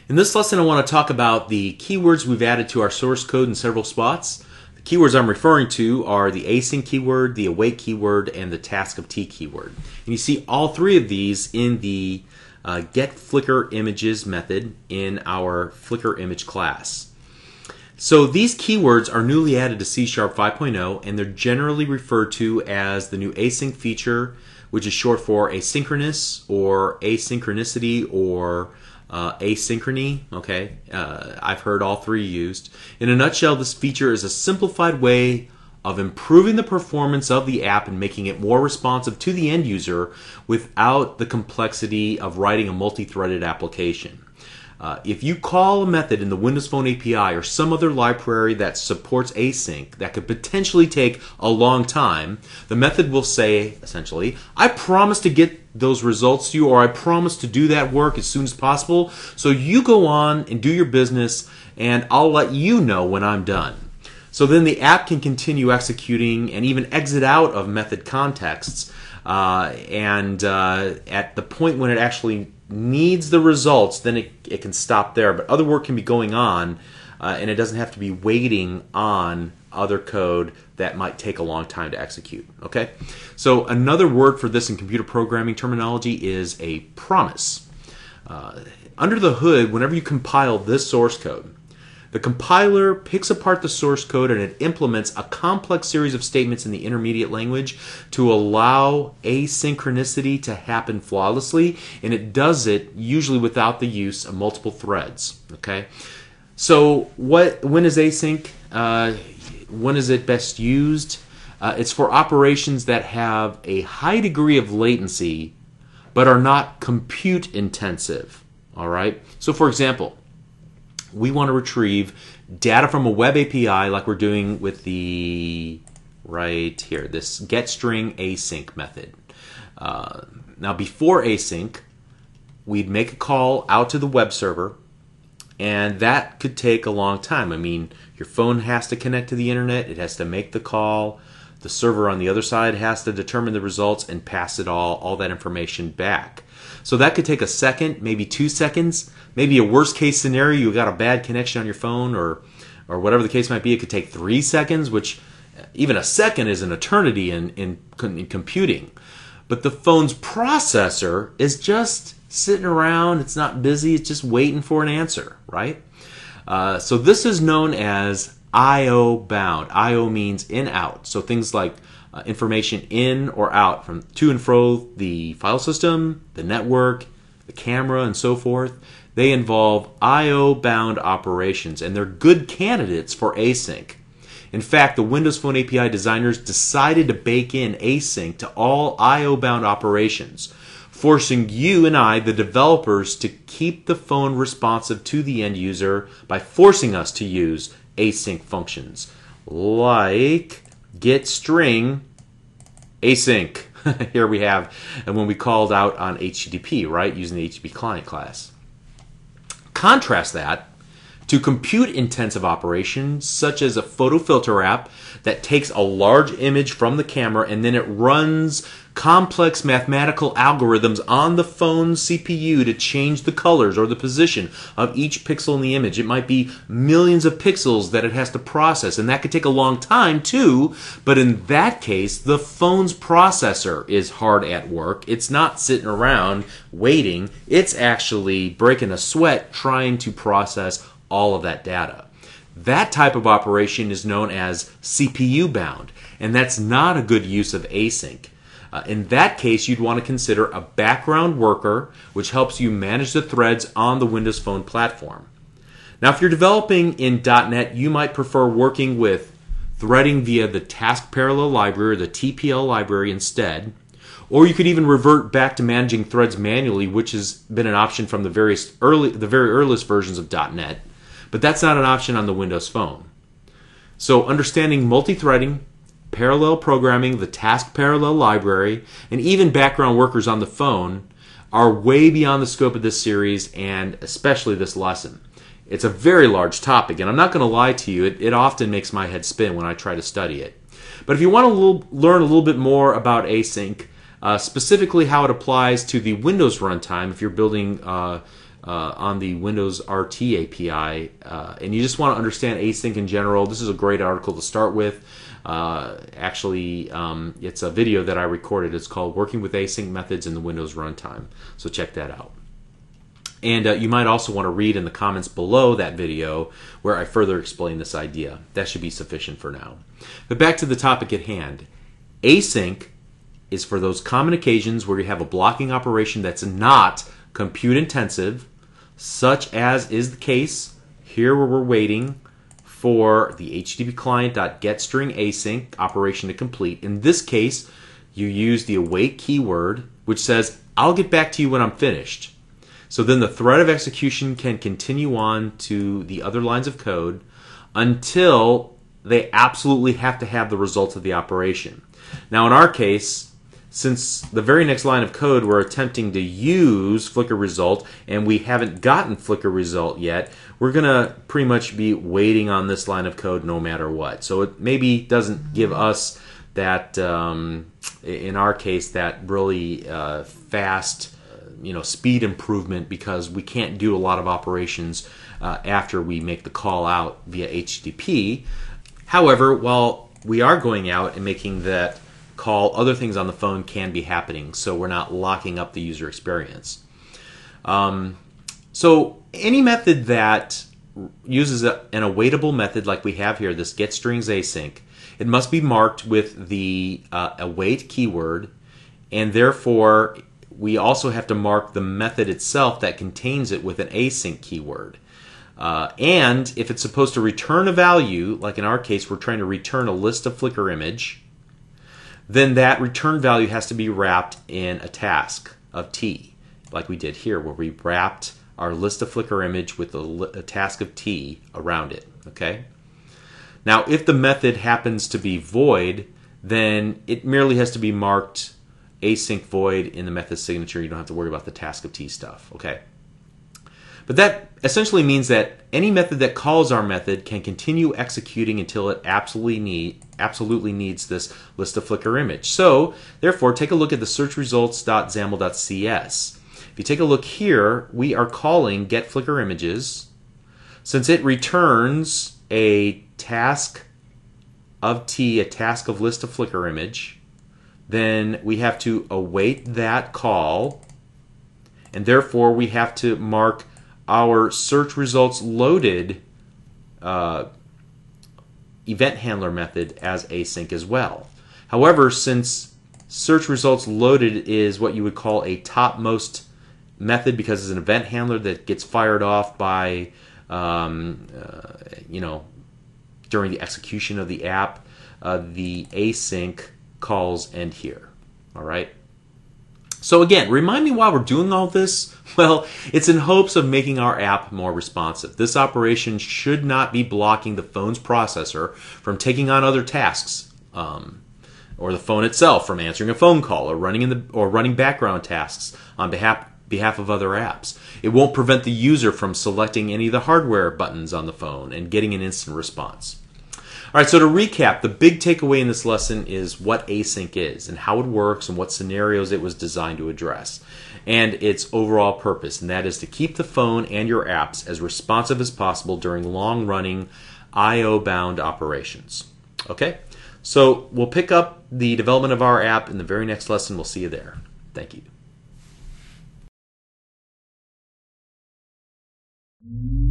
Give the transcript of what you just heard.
In this lesson, I want to talk about the keywords we've added to our source code in several spots. The keywords I'm referring to are the async keyword, the await keyword, and the task of T keyword. And you see all three of these in the get Flickr images method in our Flickr image class. So these keywords are newly added to C# 5.0, and they're generally referred to as the new async feature, which is short for asynchronous or asynchronicity or asynchrony. Okay, I've heard all three used. In a nutshell, this feature is a simplified way of improving the performance of the app and making it more responsive to the end user without the complexity of writing a multi-threaded application. If you call a method in the Windows Phone API or some other library that supports async that could potentially take a long time, the method will say, essentially, I promise to get those results to you, or I promise to do that work as soon as possible, so you go on and do your business, and I'll let you know when I'm done. So then the app can continue executing and even exit out of method contexts, and at the point when it actually needs the results, then it can stop there. But other work can be going on, and it doesn't have to be waiting on other code that might take a long time to execute. Okay? So another word for this in computer programming terminology is a promise. Under the hood, whenever you compile this source code, the compiler picks apart the source code and it implements a complex series of statements in the intermediate language to allow asynchronicity to happen flawlessly, and it does it usually without the use of multiple threads. Okay, so when is async? When is it best used? It's for operations that have a high degree of latency but are not compute intensive. All right. So, for example, we want to retrieve data from a web API like we're doing with the, right here, this getString async method. Now before async, we'd make a call out to the web server, and that could take a long time. I mean, your phone has to connect to the internet, it has to make the call, the server on the other side has to determine the results and pass it all that information back. So that could take a second, maybe 2 seconds, maybe a worst case scenario, you got a bad connection on your phone or whatever the case might be, it could take 3 seconds, which even a second is an eternity in computing. But the phone's processor is just sitting around, it's not busy, it's just waiting for an answer, right? So this is known as I/O bound. I/O means in, out. So things like information in or out from to and fro the file system, the network, the camera, and so forth. They involve I/O bound operations, and they're good candidates for async. In fact, the Windows Phone API designers decided to bake in async to all I/O bound operations, forcing you and I, the developers, to keep the phone responsive to the end user by forcing us to use async functions like getString async. Here we have, and when we called out on HTTP, right, using the HTTP client class. Contrast that to compute-intensive operations such as a photo filter app that takes a large image from the camera and then it runs complex mathematical algorithms on the phone's CPU to change the colors or the position of each pixel in the image. It might be millions of pixels that it has to process, and that could take a long time too, but in that case, the phone's processor is hard at work. It's not sitting around waiting. It's actually breaking a sweat trying to process all of that data. That type of operation is known as CPU bound, and that's not a good use of async. In that case, you'd want to consider a background worker which helps you manage the threads on the Windows Phone platform. Now, if you're developing in .NET, you might prefer working with threading via the Task Parallel library or the TPL library instead, or you could even revert back to managing threads manually, which has been an option from the very earliest versions of .NET, but that's not an option on the Windows Phone. So understanding multi-threading, parallel programming, the Task Parallel library, and even background workers on the phone are way beyond the scope of this series and especially this lesson. It's a very large topic, and I'm not going to lie to you, it often makes my head spin when I try to study it. But if you want to learn a little bit more about async, specifically how it applies to the Windows runtime, if you're building on the Windows RT API, and you just want to understand async in general, this is a great article to start with. Actually, it's a video that I recorded. It's called Working with Async Methods in the Windows Runtime. So check that out. And you might also want to read in the comments below that video where I further explain this idea. That should be sufficient for now. But back to the topic at hand. Async is for those common occasions where you have a blocking operation that's not compute intensive, such as is the case here where we're waiting for the HTTP client.getStringAsync operation to complete. In this case, you use the await keyword, which says, I'll get back to you when I'm finished. So then the thread of execution can continue on to the other lines of code until they absolutely have to have the results of the operation. Now in our case, since the very next line of code we're attempting to use Flickr result and we haven't gotten Flickr result yet, we're going to pretty much be waiting on this line of code no matter what. So it maybe doesn't give us that, in our case, that really fast speed improvement because we can't do a lot of operations after we make the call out via HTTP. However, while we are going out and making that call, other things on the phone can be happening, so we're not locking up the user experience. So any method that uses an awaitable method like we have here, this getStringsAsync, it must be marked with the await keyword, and therefore we also have to mark the method itself that contains it with an async keyword. And if it's supposed to return a value, like in our case we're trying to return a list of Flickr image, then that return value has to be wrapped in a task of T, like we did here, where we wrapped our list of Flickr image with a task of T around it. Okay. Now, if the method happens to be void, then it merely has to be marked async void in the method signature. You don't have to worry about the task of T stuff. Okay. But that essentially means that any method that calls our method can continue executing until it absolutely needs this list of Flickr image. So, therefore, take a look at the search results.xaml.cs. If you take a look here, we are calling get Flickr images. Since it returns a task of T, a task of list of Flickr image, then we have to await that call, and therefore we have to mark our search results loaded event handler method as async as well. However, since search results loaded is what you would call a topmost method because it's an event handler that gets fired off by during the execution of the app, the async calls end here. All right. So again, remind me why we're doing all this. Well, it's in hopes of making our app more responsive. This operation should not be blocking the phone's processor from taking on other tasks, or the phone itself from answering a phone call or running background tasks on behalf of other apps. It won't prevent the user from selecting any of the hardware buttons on the phone and getting an instant response. All right, so to recap, the big takeaway in this lesson is what async is and how it works and what scenarios it was designed to address, and its overall purpose, and that is to keep the phone and your apps as responsive as possible during long-running I/O-bound operations. Okay, so we'll pick up the development of our app in the very next lesson. We'll see you there. Thank you.